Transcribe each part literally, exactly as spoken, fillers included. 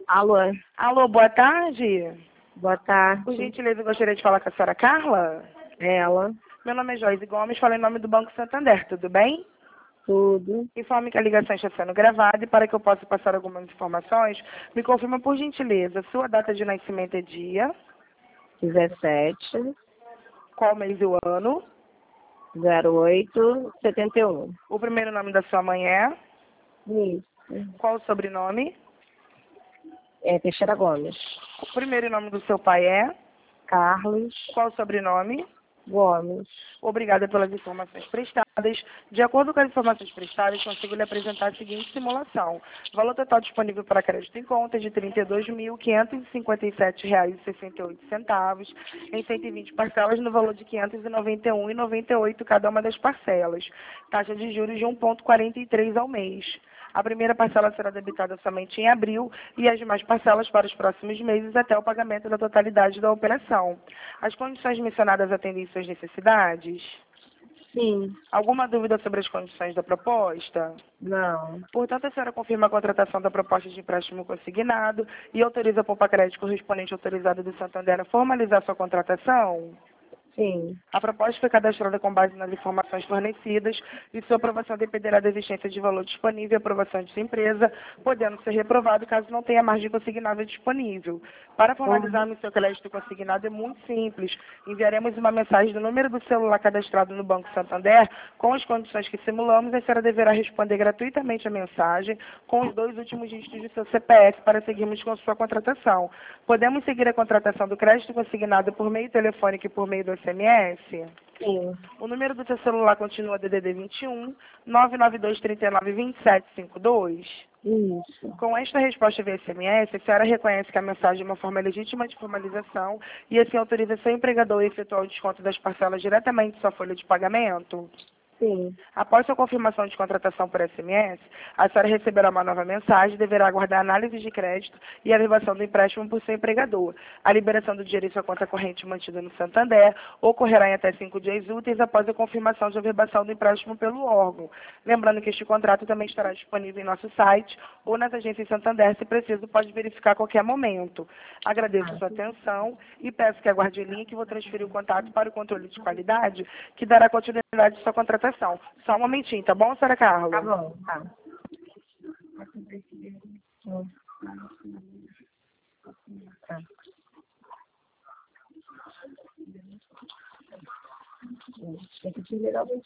Alô, Alô, boa tarde. boa tarde. Por gentileza, eu gostaria de falar com a senhora Carla. Ela, Meu nome é Joyce Gomes, falo em nome do Banco Santander, tudo bem? tudo. Informe que a ligação está sendo gravada e para que eu possa passar algumas informações, me confirma por gentileza, sua data de nascimento é dia, dezessete, qual mês e o ano, zero oito, setenta e um. o primeiro nome da sua mãe é, Isso. qual o sobrenome, É Teixeira Gomes. o primeiro nome do seu pai é, Carlos qual o sobrenome. Gomes. Obrigada pelas informações prestadas. De acordo com as informações prestadas, consigo lhe apresentar a seguinte simulação. O valor total disponível para crédito em conta é de trinta e dois mil, quinhentos e cinquenta e sete reais e sessenta e oito centavos, em cento e vinte parcelas no valor de quinhentos e noventa e um reais e noventa e oito centavos cada uma das parcelas. Taxa de juros de um vírgula quarenta e três ao mês. A primeira parcela será debitada somente em abril e as demais parcelas para os próximos meses até o pagamento da totalidade da operação. As condições mencionadas atendem suas necessidades? Sim. Alguma dúvida sobre as condições da proposta? Não. Portanto, a senhora confirma a contratação da proposta de empréstimo consignado e autoriza a Poupa Crédito correspondente autorizada do Santander a formalizar sua contratação? Sim. A proposta foi cadastrada com base nas informações fornecidas e sua aprovação dependerá da existência de valor disponível e aprovação de sua empresa, podendo ser reprovado caso não tenha margem consignável disponível. Para formalizarmos seu crédito consignado é muito simples. Enviaremos uma mensagem do número do celular cadastrado no Banco Santander com as condições que simulamos e a senhora deverá responder gratuitamente a mensagem com os dois últimos dígitos de seu C P F para seguirmos com sua contratação. Podemos seguir a contratação do crédito consignado por meio telefônico e por meio do S M S? Sim. O número do seu celular continua D D D vinte e um, nove nove dois, três nove, dois sete cinco dois? Isso. Com esta resposta via S M S, a senhora reconhece que a mensagem é uma forma legítima de formalização e assim autoriza seu empregador a efetuar o desconto das parcelas diretamente de sua folha de pagamento? Sim. Após sua confirmação de contratação por S M S, a senhora receberá uma nova mensagem e deverá aguardar a análise de crédito e a averbação do empréstimo por seu empregador. A liberação do dinheiro em sua conta corrente mantida no Santander ocorrerá em até cinco dias úteis após a confirmação de averbação do empréstimo pelo órgão. Lembrando que este contrato também estará disponível em nosso site ou nas agências Santander, se preciso, pode verificar a qualquer momento. Agradeço a sua atenção e peço que aguarde o link e vou transferir o contato para o controle de qualidade, que dará continuidade à sua contratação. Só um momentinho, tá bom, senhora Carla? Tá bom, tá. Tá. Tem que desligar o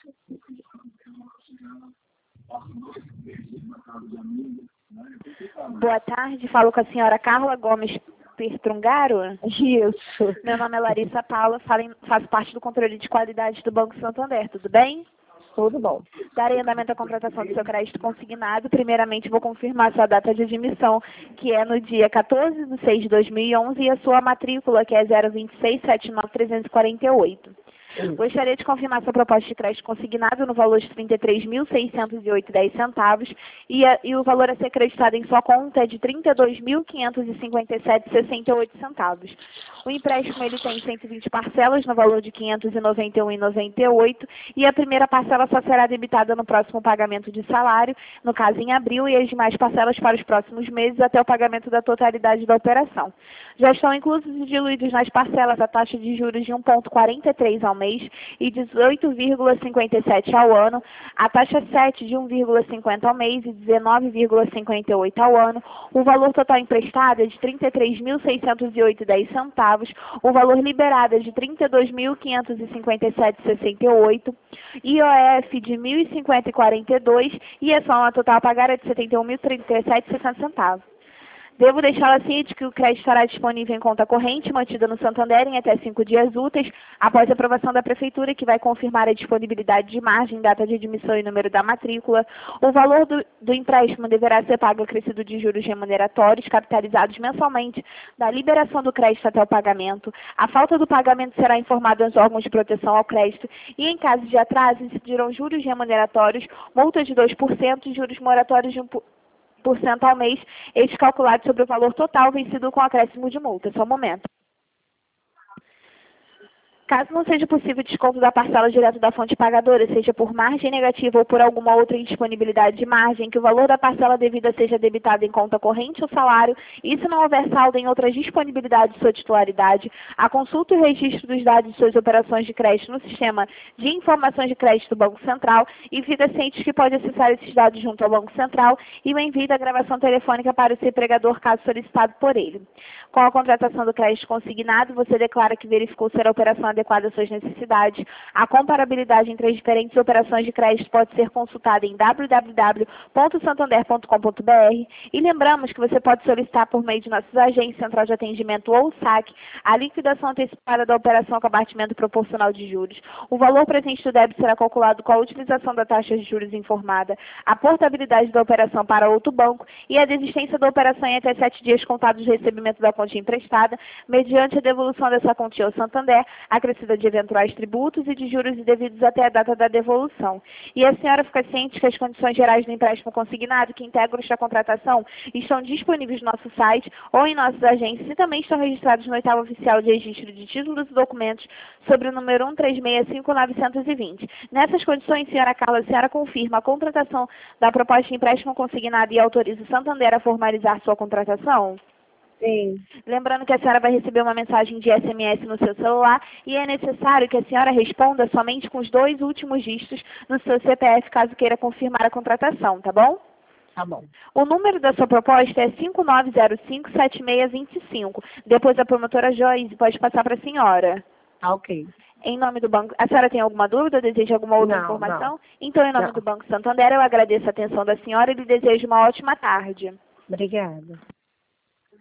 Boa tarde, falo com a senhora Carla Gomes Pertrungaro. Isso. Meu nome é Larissa Paula, falo em- faço parte do controle de qualidade do Banco Santander, tudo bem? Tudo bom. Darei andamento à contratação do seu crédito consignado. Primeiramente, vou confirmar sua data de admissão, que é no dia quatorze de seis de dois mil e onze, e a sua matrícula, que é zero vinte e seis, setenta e nove, trezentos e quarenta e oito. Gostaria de confirmar sua proposta de crédito consignado no valor de trinta e três mil, seiscentos e oito reais e dez centavos e, a- e o valor a ser acreditado em sua conta é de trinta e dois mil, quinhentos e cinquenta e sete reais e sessenta e oito centavos. O empréstimo ele tem cento e vinte parcelas no valor de quinhentos e noventa e um reais e noventa e oito centavos e a primeira parcela só será debitada no próximo pagamento de salário, no caso em abril, e as demais parcelas para os próximos meses até o pagamento da totalidade da operação. Já estão inclusos e diluídos nas parcelas a taxa de juros de um vírgula quarenta e três ao mês e dezoito vírgula cinquenta e sete ao ano, a taxa sete de um vírgula cinquenta ao mês e dezenove vírgula cinquenta e oito ao ano, o valor total emprestado é de trinta e três mil, seiscentos e oito reais e dez centavos, o valor liberado é de trinta e dois mil, quinhentos e cinquenta e sete reais e sessenta e oito, I O F de mil e cinquenta e quarenta e dois e a soma total a pagar é de setenta e um mil, trinta e sete reais e sessenta centavos. Devo deixá-la ciente que o crédito estará disponível em conta corrente, mantida no Santander em até cinco dias úteis, após a aprovação da Prefeitura, que vai confirmar a disponibilidade de margem, data de admissão e número da matrícula. O valor do, do empréstimo deverá ser pago acrescido de juros remuneratórios, capitalizados mensalmente, da liberação do crédito até o pagamento. A falta do pagamento será informada aos órgãos de proteção ao crédito e, em caso de atraso, incidirão juros remuneratórios, multas de dois por cento e juros moratórios de um por cento por cento ao mês, estes calculados sobre o valor total vencido com acréscimo de multa. Só um momento. Caso não seja possível desconto da parcela direto da fonte pagadora, seja por margem negativa ou por alguma outra indisponibilidade de margem, que o valor da parcela devida seja debitado em conta corrente ou salário, e se não houver saldo em outras disponibilidades de sua titularidade, a consulta e o registro dos dados de suas operações de crédito no sistema de informações de crédito do Banco Central, e fica ciente que pode acessar esses dados junto ao Banco Central e o envio da gravação telefônica para o seu empregador, caso solicitado por ele. Com a contratação do crédito consignado, você declara que verificou ser a operação adequada às suas necessidades. A comparabilidade entre as diferentes operações de crédito pode ser consultada em w w w ponto santander ponto com ponto b r, e lembramos que você pode solicitar por meio de nossas agências, central de atendimento ou S A C, a liquidação antecipada da operação com abatimento proporcional de juros. O valor presente do débito será calculado com a utilização da taxa de juros informada, a portabilidade da operação para outro banco e a desistência da operação em até sete dias contados do recebimento da quantia emprestada, mediante a devolução dessa quantia ao Santander, acrescida de eventuais tributos e de juros devidos até a data da devolução. E a senhora fica ciente que as condições gerais do empréstimo consignado que integram esta contratação estão disponíveis no nosso site ou em nossas agências e também estão registrados no oitavo oficial de registro de títulos e documentos sobre o número um três seis cinco nove dois zero. Nessas condições, senhora Carla, a senhora confirma a contratação da proposta de empréstimo consignado e autoriza o Santander a formalizar sua contratação? Sim. Lembrando que a senhora vai receber uma mensagem de S M S no seu celular e é necessário que a senhora responda somente com os dois últimos dígitos no seu C P F, caso queira confirmar a contratação, tá bom? Tá bom. O número da sua proposta é cinco nove zero cinco sete seis dois cinco. Depois a promotora Joyce pode passar para a senhora. Tá ok. Em nome do Banco... A senhora tem alguma dúvida? Deseja alguma outra Não, informação? não. Então, em nome Não. do Banco Santander, eu agradeço a atenção da senhora e lhe desejo uma ótima tarde. Obrigada.